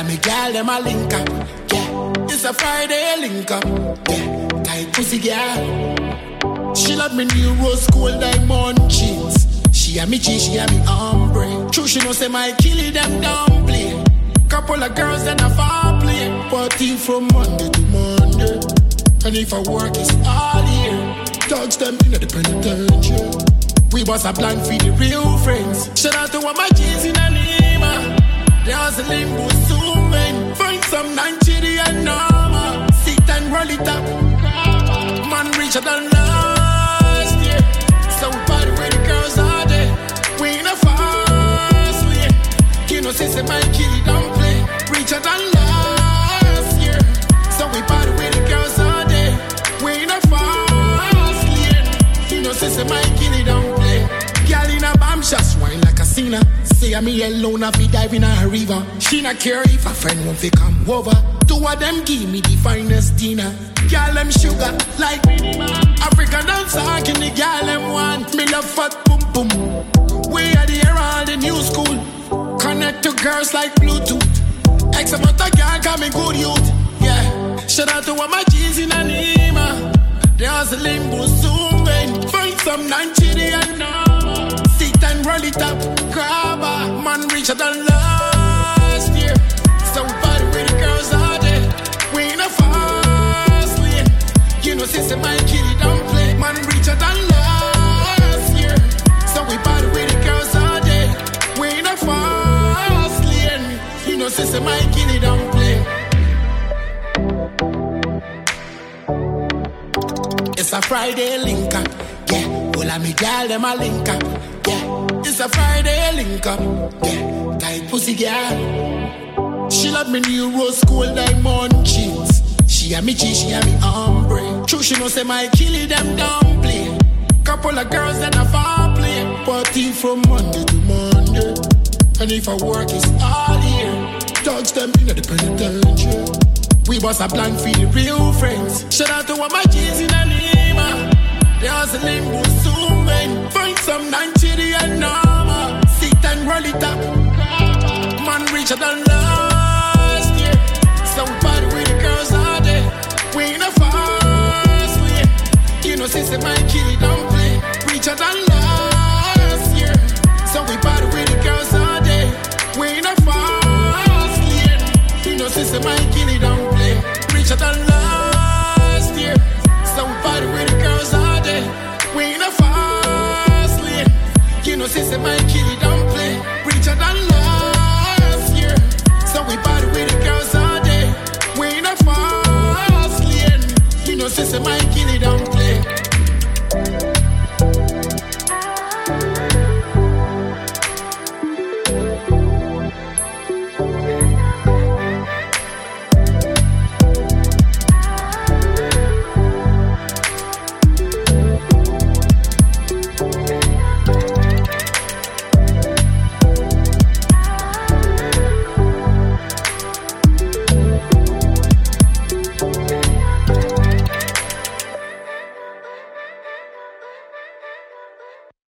of me girl, them a link up. Yeah, it's a Friday link up. Yeah, tight pussy girl. She love me new rose gold diamond jeans. She a me G, she a me ombre. True, she know say my killie them don't play. Couple of girls that I fall play. Party from Monday to Monday. And if I work it's all year. Dogs them in the penitentiary. We bust a plan for the real friends. Shout out to all my G's in Anima. They hustling soon, man. Find some Nigerian normal. Sit and roll it up. Man richer than last year. So we party with the girls all day. We in a fast lane. You know, since my kid don't play. Richer than last year. So we party with the girls all day. We in a fast lane. You know, since my kid don't play. Girl in a bomb just wine like a sinner. Say I'm me alone, I be diving a river. She not care if a friend won't fi come over. Two of them give me the finest dinner. Girl them sugar like African dancer, can the girl them want. Me love fat boom boom. We are the era of the new school. Connect to girls like Bluetooth. X amount of girl call me good youth. Yeah, shout out to all my G's in Anima. They hustling soon, man. Find some Nigerian normal. Sit and roll it up, grabber. Man richer than last year. So we party with the girls all day. We in a fast lane. You know, since my kid don't play. Man richer than last year. So we party with the girls all day. We in a fast lane. You know, since my kid don't play. It's a Friday link up. Yeah, all of me girl them a link up. Yeah, it's a Friday link up. Yeah, tight pussy girl. She love me new rose gold diamond jeans. She a me G, she a me ombre. True, she know say my killie them don't play. Couple of girls that I fall play. Party from Monday to Monday. And if I work it's all year. Dogs them in the penitentiary. We bust a plan for the real friends. Shout out to all my G's in Anima. They hustling soon, man. Find some Nigerian normal. Sit and roll it up. Man richer than last year. So we party with the girls all day. We in a fast lane. You know, since my kid don't play. Richer than last year. So we party with the girls all day. We in a fast lane. You know, since my kid don't play. Richer than last year.